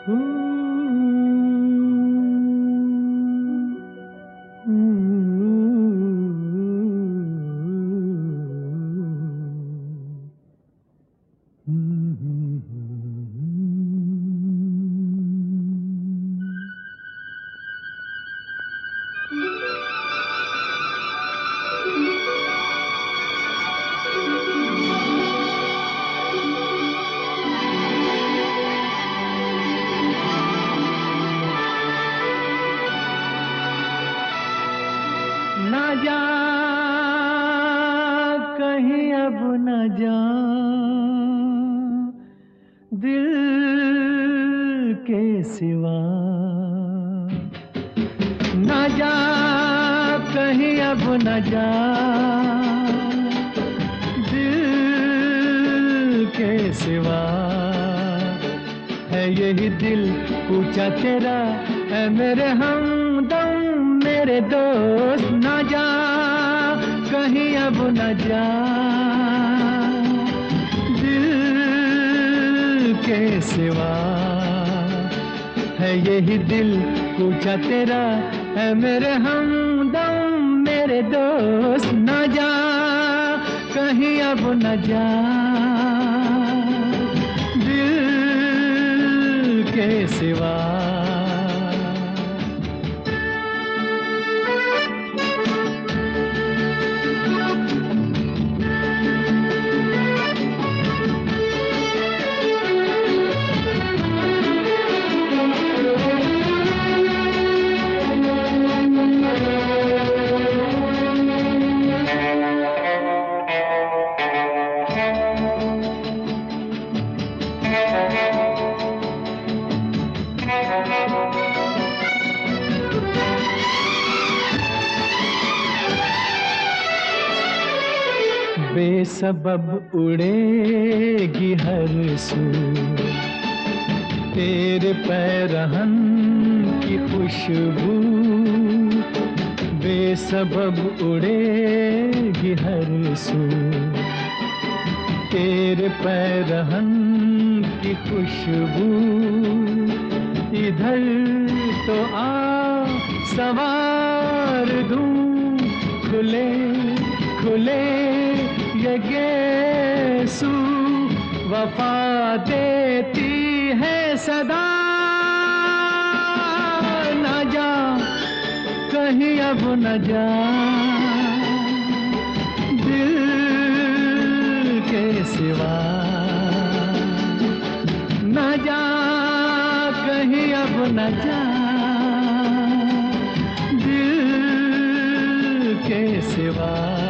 ना जा कहीं अब न जा दिल के सिवा, ना जा कहीं अब न जा दिल के सिवा, है यही दिल पूछा तेरा है मेरे हमदम मेरे दोस्त। ना जा कहीं अब न जा दिल के सिवा, है यही दिल पूछा तेरा है मेरे हमदम मेरे दोस्त। ना जा कहीं अब न जा दिल के सिवा। बेसबब उड़ेगी हर सू तेरे पैरहन की खुशबू, बेसबब उड़ेगी हर सू तेरे पैरहन की खुशबू। इधर तो आ सवार दूं खुले खुले ये गेसू, वफा देती है सदा। ना जा कहीं अब न जा दिल के सिवा, ना जा कहीं अब न जा दिल के सिवा।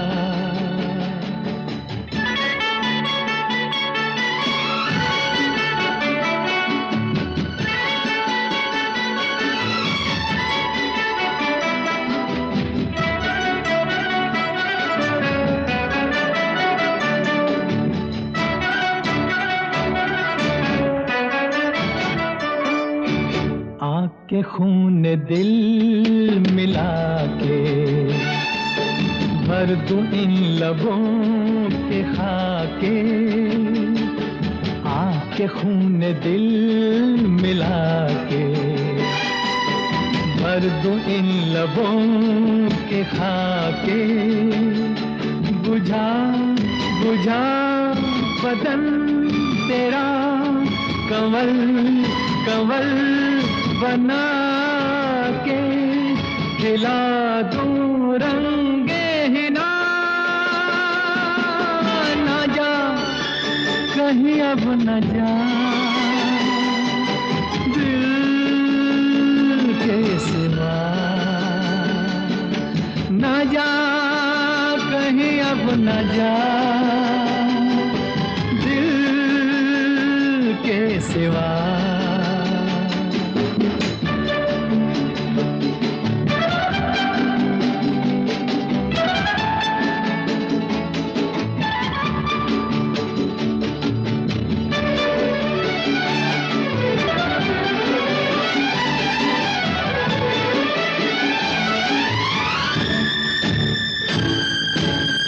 के खून दिल मिला के भर दूं इन लबों के खाके, आके खून दिल मिला के भर दूं इन लबों के खाके। बुझा बुझा बदन तेरा कंवल कंवल बना के, खिला दूं रंगे हिना। ना जा कहीं अब न जा दिल के सिवा, ना जा कहीं अब न जा दिल के सिवा।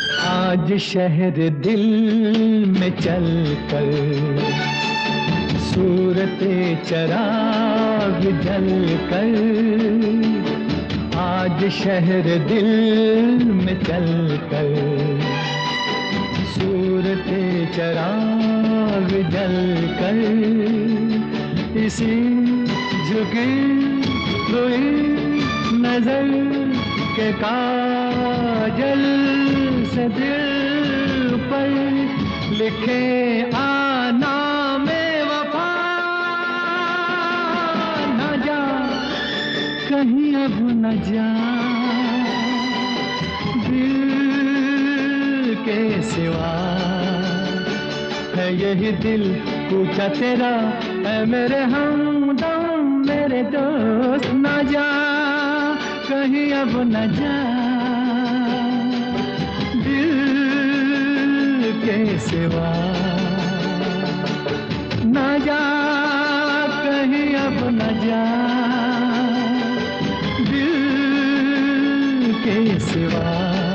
आज शहर दिल में चल कर सूरते चराग जल कर आज शहर दिल में चल कर, सूरते चराग जल कर इसी झुकी हुई नजर के काजल से दिल पर लिखे आना में वफा। न जा कहीं अब न जा दिल के सिवा, है यही दिल पूछा तेरा है मेरे हमदम मेरे दोस्त। न जा कहीं अब न जा दिल के सिवा, न जा कहीं अब न जा दिल के सिवा।